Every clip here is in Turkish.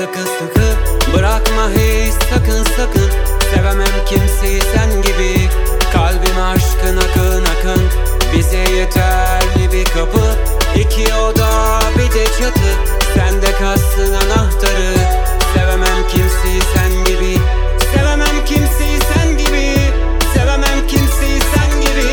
sıkı sıkı, bırakma hiç sakın sakın. Sevemem kimseyi sen gibi, kalbime aşkın akın akın. Bize yeterli bir kapı, iki oda bir de çatı. Sende kalsın anahtarı. Sevemem kimseyi sen gibi, sevemem kimseyi sen gibi, sevemem kimseyi sen gibi.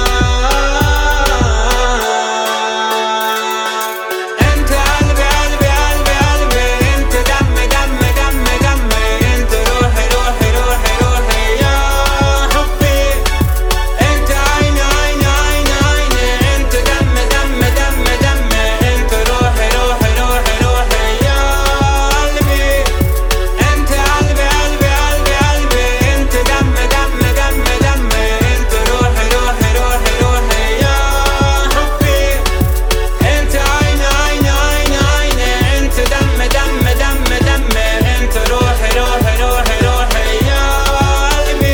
Ente kalbi kalbi kalbi kalbi, ente demme demme demme demme, ente ruhi ruhi ruhi ruhi ya hubbi. Ente aynı aynı aynı aynı, ente demme demme demme demme, ente ruhi ruhi ruhi ruhi ya kalbi. Ente kalbi kalbi kalbi kalbi, ente demme demme demme demme, ente ruhi ruhi ruhi ruhi ya hubbi. Ente aynı aynı aynı aynı, ente demme demme demme demme, ente ruhi ruhi ruhi ruhi ya kalbi.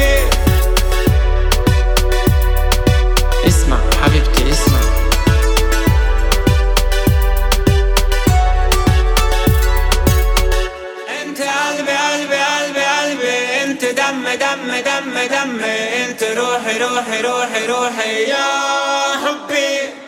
اسمع حبيبتي اسمع. Ente kalbi kalbi kalbi kalbi, ente demme demme demme demme, ente ruhi ruhi ruhi ruhi ya hubbi.